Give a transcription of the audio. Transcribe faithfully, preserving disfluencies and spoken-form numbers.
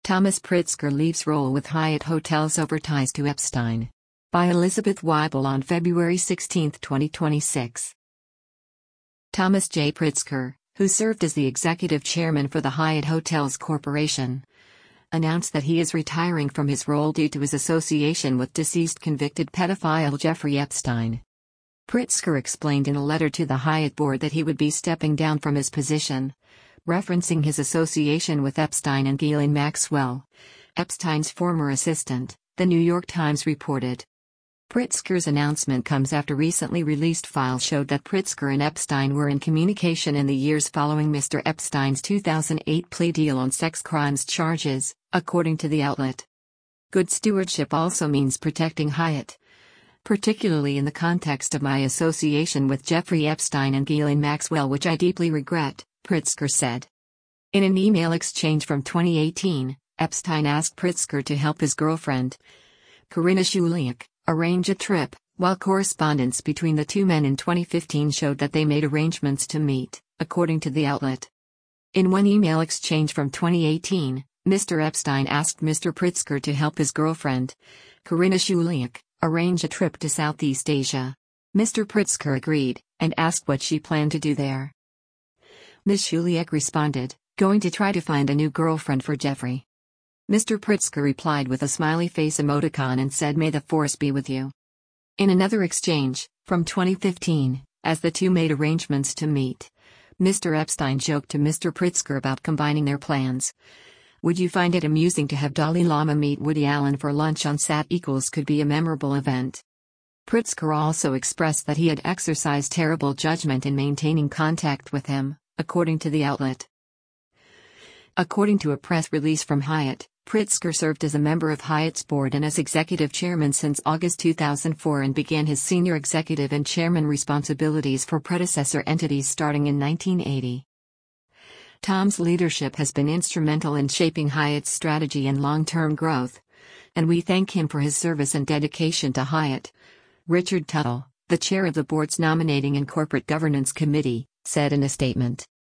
Thomas Pritzker leaves role with Hyatt Hotels over ties to Epstein. By Elizabeth Weibel on February sixteenth, twenty twenty-six. Thomas J. Pritzker, who served as the executive chairman for the Hyatt Hotels Corporation, announced that he is retiring from his role due to his association with deceased convicted pedophile Jeffrey Epstein. Pritzker explained in a letter to the Hyatt board that he would be stepping down from his position, referencing his association with Epstein and Ghislaine Maxwell, Epstein's former assistant, The New York Times reported. Pritzker's announcement comes after recently released files showed that Pritzker and Epstein were in communication in the years following Mister Epstein's two thousand eight plea deal on sex crimes charges, according to the outlet. Good stewardship also means protecting Hyatt, particularly in the context of my association with Jeffrey Epstein and Ghislaine Maxwell, which I deeply regret, Pritzker said. In an email exchange from twenty eighteen, Epstein asked Pritzker to help his girlfriend, Karina Shuliak, arrange a trip, while correspondence between the two men in twenty fifteen showed that they made arrangements to meet, according to the outlet. In one email exchange from twenty eighteen, Mister Epstein asked Mister Pritzker to help his girlfriend, Karina Shuliak, arrange a trip to Southeast Asia. Mister Pritzker agreed, and asked what she planned to do there. Miz Shuliak responded, going to try to find a new girlfriend for Jeffrey. Mister Pritzker replied with a smiley face emoticon and said, "May the force be with you." In another exchange, from twenty fifteen, as the two made arrangements to meet, Mister Epstein joked to Mister Pritzker about combining their plans. "Would you find it amusing to have Dalai Lama meet Woody Allen for lunch on Sat equals could be a memorable event?" Pritzker also expressed that he had exercised terrible judgment in maintaining contact with him, according to the outlet. According to a press release from Hyatt, Pritzker served as a member of Hyatt's board and as executive chairman since August two thousand four and began his senior executive and chairman responsibilities for predecessor entities starting in nineteen eighty. Tom's leadership has been instrumental in shaping Hyatt's strategy and long-term growth, and we thank him for his service and dedication to Hyatt. Richard Tuttle, the chair of the board's Nominating and Corporate Governance Committee, said in a statement.